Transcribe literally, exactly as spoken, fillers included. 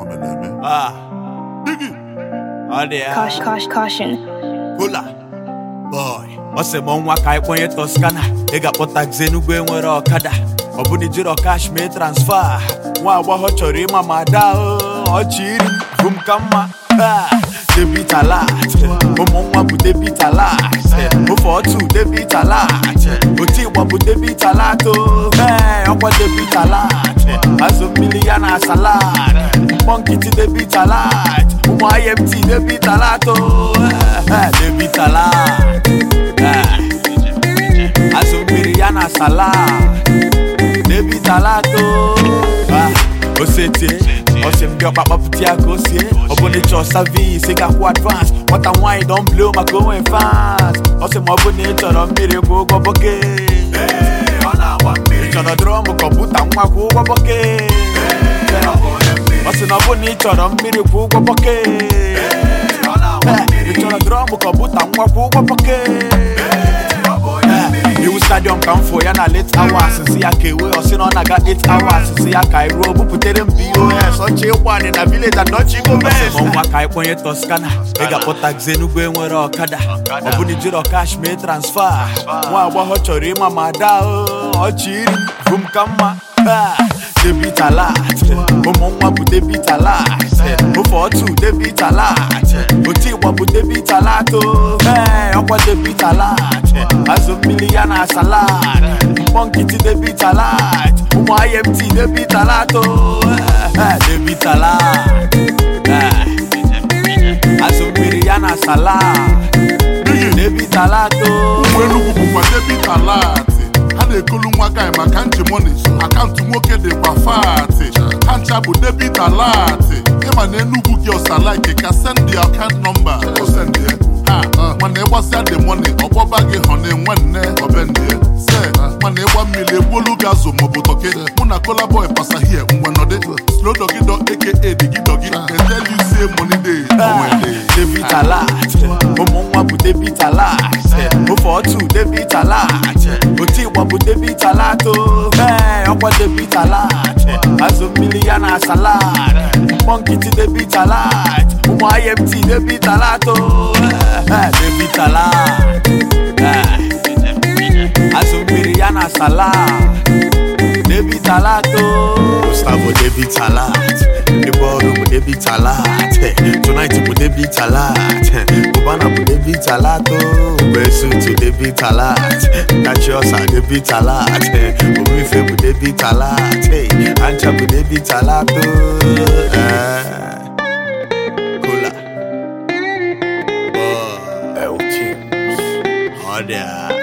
Ah, Biggie. Oh, there. Caution, caution, caution. Hula. Boy. Ose mo nwa ka ikponye Toscana. Ega pota Xenugwu enwere okada. Obuni jiro cash me transfer. Nwa agbaho chọrọ ịma ma da o chiri vum kama. Debit alert. Ụmụ nwa bụ debit alert. Ofe otu debit alert. Oti igba bụ debit alert o. Ọkwa debit alert. Azụ mmiri ya na salad. Mkpọ nkịtị debit alert. Ụmụ I M T debit alert o. Debit alert. Azụ mmiri ya na salad. Debit alert o. Osete Ose mbio papa putia kosie Obone cho service Ega ku advance What and why don't blow my going fast Ose mobone choro mbiri ku ugo boke Hey, ona wambiri Chono dromu komputa mwa ku ugo boke Ose nobone choro mbiri ku ugo boke Hey, ona wambiri Chono dromu komputa mwa ku ugo boke You stadium come for ya na late hours See ya kewe or sin on I got eight hours See ya Cairo bu put them P O S on che one in a village and not chico best Mo nwa ka ikponye Toscana Ega pota Xenugwu enwere okada Obuni jiro cash me transfer Nwa agbaho chọrọ ịma ma da o chiri vum kama Debit alert Ụmụ nwa bụ debit alert Ofe otu debit alert Oti igba bụ debit alert o Ọkwa debit alert Azụ mmiri ya na salad Mkpọ nkịtị debit alert Ụmụ I M T debit alert o Debit alert Azụ mmiri ya na salad Debit alert o Ụmụ Enugu bụkwa debit alert ha na-ekolu nwa guy maka nche money akaụntụ nwoke dịkwa fat ha ncha bụ debit alert ịma na Enugu gị ọsa like ka send the account number o send ha mana ịgbasịa the money ọgbọba gị họ na-enwe nne ọbendie se mana ịgba mmiri egbolu gị azụ maọbụ toke mụ na Kola Boy pasa hie mgbe nọdị slow doggy dog aka digi doggy they tell you say money dey debit alert ụmụ nwa bụ debit alert ofe otu debit alert oti igba bụ debit alert o ọkwa debit alert azụ mmiri ya na salad mkpọ nkịtị debit alert ụmụ I M T debit alert o debit alert azụ mmiri ya na salad debit alert o Gustavo debit alert the ballroom debit alert tonight bu debit alert Cubana bu debit alert o Besu to debit alert Cachosa debit alert Omife bu debit alert Ancha bu debit alert o Cola Boy L T Harder